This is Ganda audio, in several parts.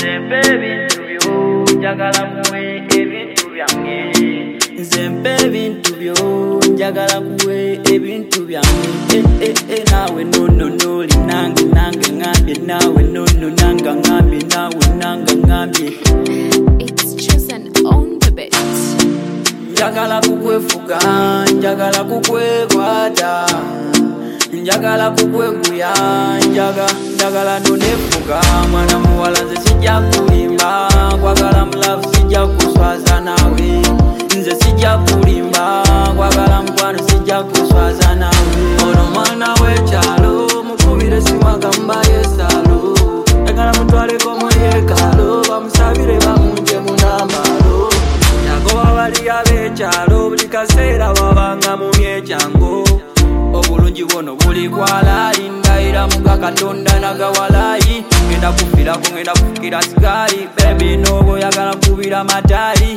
Nzempe bintu byo njagala kuwe ebintu byange. Nzempe bintu byo njagala kuwe ebintu byange. Nawe no linange nange ngambye nawe no nanga ngambye nawe nanga ngambye. It's chosen on the bit. Njagala kukwefuga, njagala kukwekwata, njagala kukweguya, njagala nonefuga. Mwana muwala nze sijja kulimba, kwagala mulavu sijja kuswaza nawe. Nze sijja kulimba, kwagala mukwano sijja kuswaza nawe. Ono mwana w'ekyalo mukubire simagamba yesalo, njagala mutwaleko mu yeekalo, bamusabire bamunje munamalo. Yagoba bali ab'ekyalo buli kaseera babanga mu myekyango. Obulungi bwono buli kwalayi, ndayira muga Katonda nagawalayi. Ngenda kufirako ngenda kufukira sigaali, baby n'oba oyagala nkubira mataali.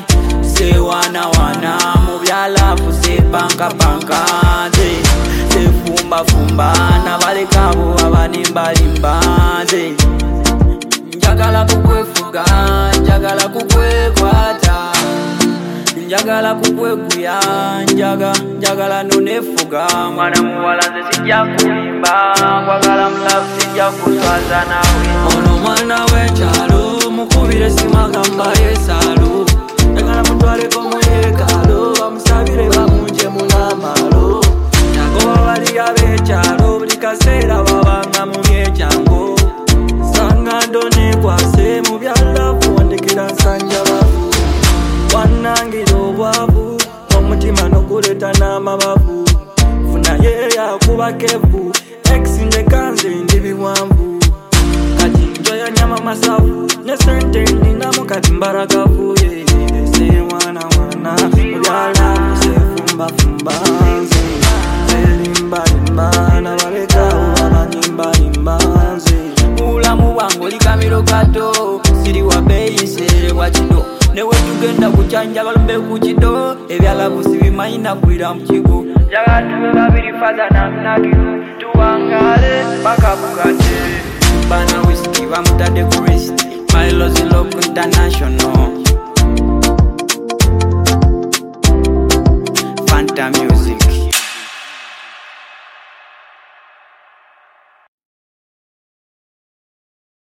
Sewana mu byalafu sepankapanka, nze sefumbafumba nabaleka abo abanimbalimba. Nze njagala kukwefuga, njagala kukwekwata, njagala kukweguya, njagala nonefuga. Mwana muwala nze sijja kulimba, kwagala mulavu sijja kuswaza nawe. Ono mwana w'ekyalo mukubire simagamba yesalo, njagala mutwaleko mu yeekalo, bamusabire bamunje munamalo. Yagoba bali ab'ekyalo buli kaseera babanga mu myekyango. Sangando nekwase mu byalavu wandekera nsanja bavu, wanangira obwavu omutima n'okuleta n'amabavu. Funa yeeyakuba kevu ekisinje kanze ndi biwanvu, kati njoya nyama masavu ne sente ninamu kati mbaragavu. Mwana mu byalavu sefumbafumba, nze selimbalimba nabalekawo abanyimbalimba. Nze mulamu bwange oli kamiro kato, siri wa beeyi nserebwa kido. Newe tugenda kukyanja balumbe ku kido, ebyalavu sibimanyi nakulira mu kigo. Njagala tube babiri faza nagiru, tuwangale paka bukate. Bana whisky bamutadde ku wrist, Milo's Local International.